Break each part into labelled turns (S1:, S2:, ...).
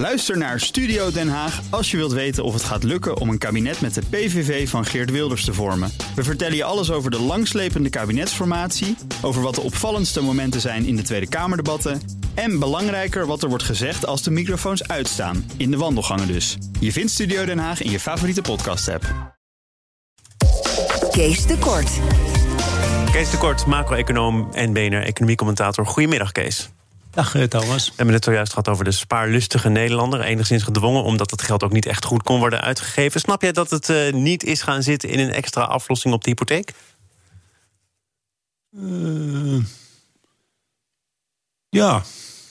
S1: Luister naar Studio Den Haag als je wilt weten of het gaat lukken om een kabinet met de PVV van Geert Wilders te vormen. We vertellen je alles over de langslepende kabinetsformatie, over wat de opvallendste momenten zijn in de Tweede Kamerdebatten en belangrijker wat er wordt gezegd als de microfoons uitstaan, in de wandelgangen dus. Je vindt Studio Den Haag in je favoriete podcast-app.
S2: Kees de Kort.
S3: Kees de Kort, macro-econoom en BNR economiecommentator. Goedemiddag, Kees.
S4: Dag Thomas.
S3: We hebben het zojuist gehad over de spaarlustige Nederlander. Enigszins gedwongen, omdat het geld ook niet echt goed kon worden uitgegeven. Snap jij dat het niet is gaan zitten in een extra aflossing op de hypotheek?
S4: Ja.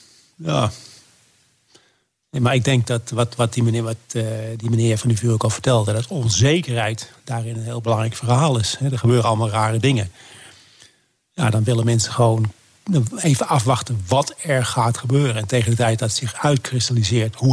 S4: Nee, maar ik denk dat wat die meneer van de Vuur ook al vertelde, dat onzekerheid daarin een heel belangrijk verhaal is. Er gebeuren allemaal rare dingen. Ja, dan willen mensen gewoon even afwachten wat er gaat gebeuren. En tegen de tijd dat het zich uitkristalliseert hoe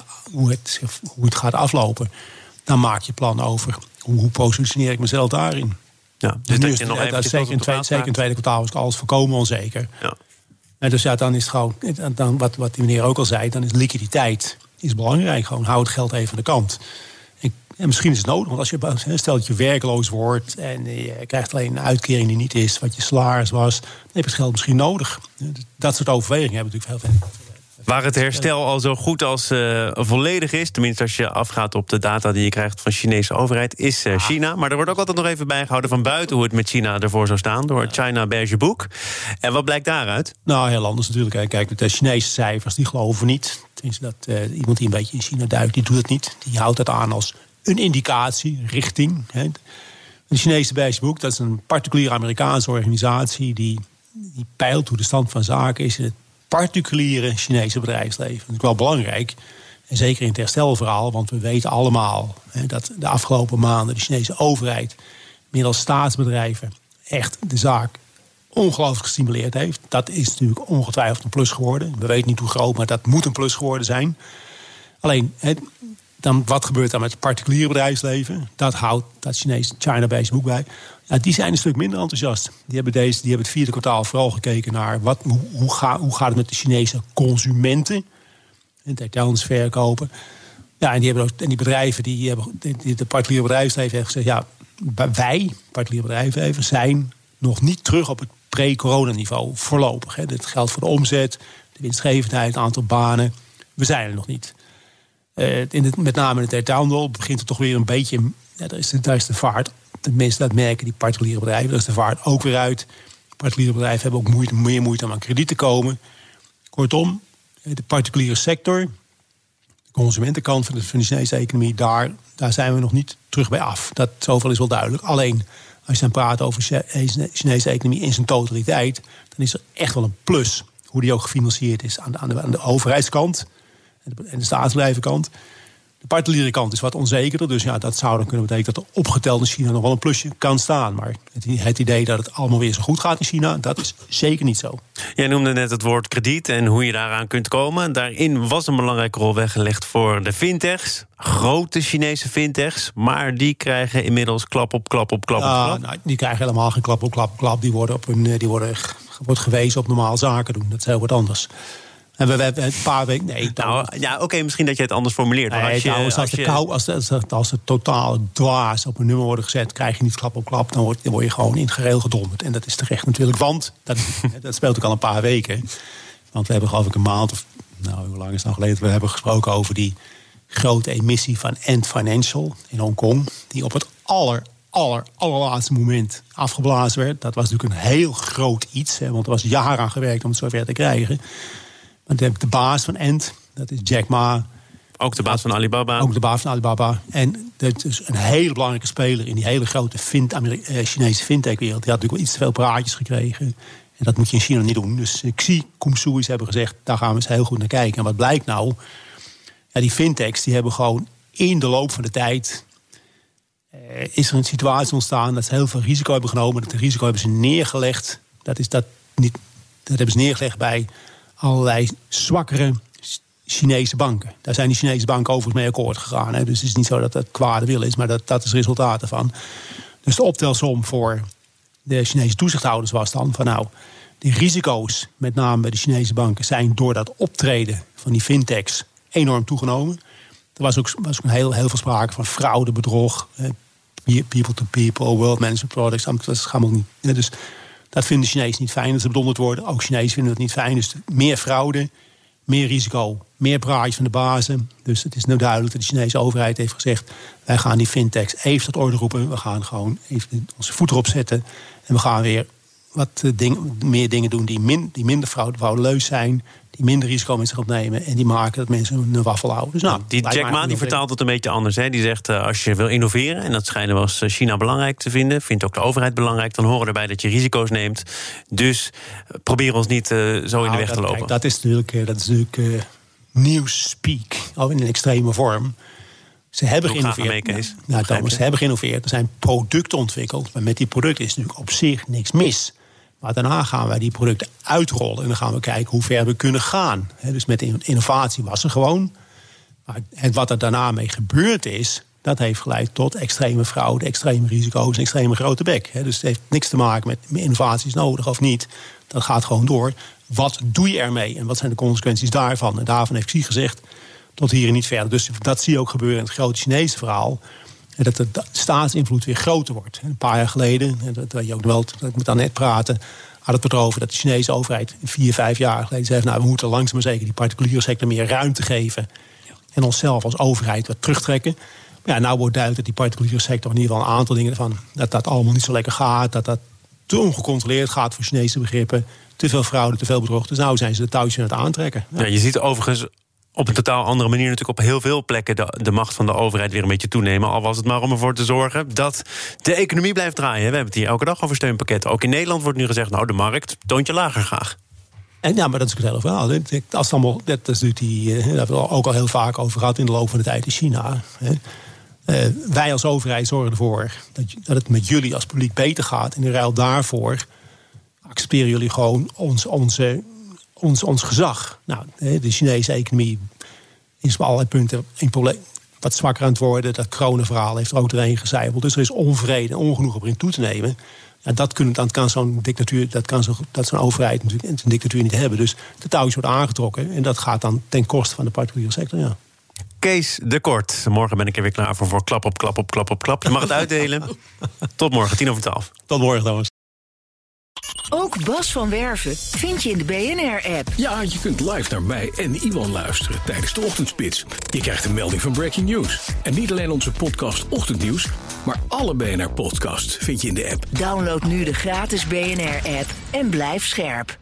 S4: het gaat aflopen, dan maak je plan over hoe positioneer ik mezelf daarin.
S3: Ja, dus dat je nog even
S4: zeker in het tweede kwartaal is alles volkomen onzeker. Ja. En dus ja, dan is het gewoon, dan wat die meneer ook al zei, dan is liquiditeit is belangrijk. Gewoon hou het geld even aan de kant. En misschien is het nodig, want als je stel dat je werkloos wordt en je krijgt alleen een uitkering die niet is wat je salaris was, dan heb je het geld misschien nodig. Dat soort overwegingen hebben natuurlijk veel.
S3: Waar het herstel al zo goed als volledig is, tenminste als je afgaat op de data die je krijgt van de Chinese overheid, is China. Maar er wordt ook altijd nog even bijgehouden van buiten hoe het met China ervoor zou staan, door het China Beige Boek. En wat blijkt daaruit?
S4: Nou, heel anders natuurlijk. Kijk, de Chinese cijfers, die geloven we niet. Tenminste, dat iemand die een beetje in China duikt, die doet het niet. Die houdt het aan als een indicatie, richting. De Chinese Beige Boek, dat is een particuliere Amerikaanse organisatie die peilt hoe de stand van zaken is in het particuliere Chinese bedrijfsleven. Dat is wel belangrijk. En zeker in het herstelverhaal, want we weten allemaal dat de afgelopen maanden de Chinese overheid middels staatsbedrijven echt de zaak ongelooflijk gestimuleerd heeft. Dat is natuurlijk ongetwijfeld een plus geworden. We weten niet hoe groot, maar dat moet een plus geworden zijn. Alleen, dan, wat gebeurt dan met het particuliere bedrijfsleven? Dat houdt dat Chinese China Beige Boek bij. Ja, die zijn een stuk minder enthousiast. Die hebben het vierde kwartaal vooral gekeken naar hoe gaat het met de Chinese consumenten. En details verkopen. Ja, en die bedrijven, de particuliere bedrijfsleven heeft gezegd, ja, wij, particuliere bedrijfsleven, zijn nog niet terug op het pre-coronaniveau voorlopig. Dat geldt voor de omzet, de winstgevendheid, het aantal banen. We zijn er nog niet. Met name in de detailhandel begint het toch weer een beetje. Ja, daar is de vaart. Tenminste, dat merken die particuliere bedrijven. Daar is de vaart ook weer uit. Particuliere bedrijven hebben ook meer moeite om aan krediet te komen. Kortom, de particuliere sector, de consumentenkant van de Chinese economie, daar zijn we nog niet terug bij af. Zoveel is wel duidelijk. Alleen, als je dan praat over de Chinese economie in zijn totaliteit, dan is er echt wel een plus hoe die ook gefinancierd is aan de overheidskant en de staatsbedrijvenkant. De particuliere kant is wat onzekerder. Dus ja, dat zou dan kunnen betekenen dat er opgeteld in China nog wel een plusje kan staan. Maar het idee dat het allemaal weer zo goed gaat in China, dat is zeker niet zo.
S3: Jij noemde net het woord krediet en hoe je daaraan kunt komen. Daarin was een belangrijke rol weggelegd voor de fintechs. Grote Chinese fintechs. Maar die krijgen inmiddels klap op klap op klap op klap.
S4: Nou, die krijgen helemaal geen klap op klap op klap. Die wordt gewezen op normaal zaken doen. Dat is heel wat anders. En we hebben een paar weken. Nee,
S3: oké, misschien dat je het anders formuleert.
S4: Als de totaal dwaas op een nummer worden gezet, krijg je niet klap op klap, dan word je gewoon in het gereel gedonderd. En dat is terecht natuurlijk. Want dat speelt ook al een paar weken. Want we hebben geloof ik een maand of hoe lang is het nou geleden? We hebben gesproken over die grote emissie van Ant Financial in Hongkong, die op het allerlaatste moment afgeblazen werd. Dat was natuurlijk een heel groot iets, want er was jaren aan gewerkt om het zover te krijgen. De baas van Ant, dat is Jack Ma.
S3: Ook de baas van Alibaba.
S4: Ook de baas van Alibaba. En dat is een hele belangrijke speler in die hele grote Chinese fintech-wereld. Die had natuurlijk wel iets te veel praatjes gekregen. En dat moet je in China niet doen. Dus Xi Kumsuis hebben gezegd, daar gaan we eens heel goed naar kijken. En wat blijkt nou? Ja, die fintechs die hebben gewoon in de loop van de tijd is er een situatie ontstaan dat ze heel veel risico hebben genomen. Dat risico hebben ze neergelegd. Dat hebben ze neergelegd bij allerlei zwakkere Chinese banken. Daar zijn die Chinese banken overigens mee akkoord gegaan. Dus het is niet zo dat het kwade wil is, maar dat is het resultaat ervan. Dus de optelsom voor de Chinese toezichthouders was dan van die risico's, met name bij de Chinese banken, zijn door dat optreden van die fintechs enorm toegenomen. Er was ook heel veel sprake van fraude, bedrog, people to people, world management products. Dat is allemaal niet. Dus dat vinden de Chinezen niet fijn dat ze bedonderd worden. Ook Chinezen vinden dat niet fijn. Dus meer fraude, meer risico, meer praatjes van de bazen. Dus het is nou duidelijk dat de Chinese overheid heeft gezegd, wij gaan die fintechs even tot orde roepen. We gaan gewoon even onze voet erop zetten. En we gaan weer wat meer dingen doen die minder fraudeleus zijn, die minder risico met zich opnemen en die maken dat mensen hun waffel houden. Dus
S3: die Jack Ma die vertaalt het een beetje anders. Hè? Die zegt, als je wil innoveren, en dat schijnen we als China belangrijk te vinden, vindt ook de overheid belangrijk, dan horen erbij dat je risico's neemt. Dus probeer ons niet zo in de weg te lopen.
S4: Kijk, dat is natuurlijk nieuwspeak, in een extreme vorm. Ze hebben geïnnoveerd. Ze hebben geïnnoveerd. Er zijn producten ontwikkeld. Maar met die producten is natuurlijk op zich niks mis. Maar daarna gaan wij die producten uitrollen. En dan gaan we kijken hoe ver we kunnen gaan. Dus met innovatie was er gewoon. Maar wat er daarna mee gebeurd is, dat heeft geleid tot extreme fraude, extreme risico's en extreme grote bek. Dus het heeft niks te maken met innovatie is nodig of niet. Dat gaat gewoon door. Wat doe je ermee? En wat zijn de consequenties daarvan? En daarvan heeft Xi gezegd, tot hier en niet verder. Dus dat zie je ook gebeuren in het grote Chinese verhaal. Dat de staatsinvloed weer groter wordt. Een paar jaar geleden, dat weet je ook wel, dat ik met Annette praten, had het erover dat de Chinese overheid 4, 5 jaar geleden zei, we moeten langzaam maar zeker die particuliere sector meer ruimte geven. En onszelf als overheid wat terugtrekken. Maar ja, nou wordt duidelijk dat die particuliere sector in ieder geval een aantal dingen van dat allemaal niet zo lekker gaat. Dat te ongecontroleerd gaat voor Chinese begrippen. Te veel fraude, te veel bedrog. Dus nou zijn ze de touwtjes aan het aantrekken.
S3: Ja, je ziet overigens op een totaal andere manier natuurlijk op heel veel plekken de macht van de overheid weer een beetje toenemen. Al was het maar om ervoor te zorgen dat de economie blijft draaien. We hebben het hier elke dag over steunpakketten. Ook in Nederland wordt nu gezegd, de markt toontje lager graag.
S4: En ja, maar dat is het hele verhaal. Dat is natuurlijk daar hebben we ook al heel vaak over gehad in de loop van de tijd in China. Wij als overheid zorgen ervoor dat het met jullie als publiek beter gaat. En in ruil daarvoor accepteren jullie gewoon ons gezag. Nou, de Chinese economie is op allerlei punten een probleem wat zwakker aan het worden. Dat coronaverhaal heeft er ook doorheen gecijpeld. Dus er is onvrede en ongenoegen erin toe te nemen. Ja, dat kan zo'n dictatuur, dat zo'n overheid natuurlijk een dictatuur niet hebben. Dus de touwtjes worden aangetrokken. En dat gaat dan ten koste van de particuliere sector. Ja.
S3: Kees de Kort. Morgen ben ik er weer klaar voor klap op klap op klap op klap. Je mag het uitdelen. Tot morgen, 11:10.
S4: Tot morgen, Thomas.
S2: Ook Bas van Werven vind je in de BNR-app.
S5: Ja, je kunt live naar mij en Iwan luisteren tijdens de ochtendspits. Je krijgt een melding van Breaking News. En niet alleen onze podcast Ochtendnieuws, maar alle BNR-podcasts vind je in de app.
S2: Download nu de gratis BNR-app en blijf scherp.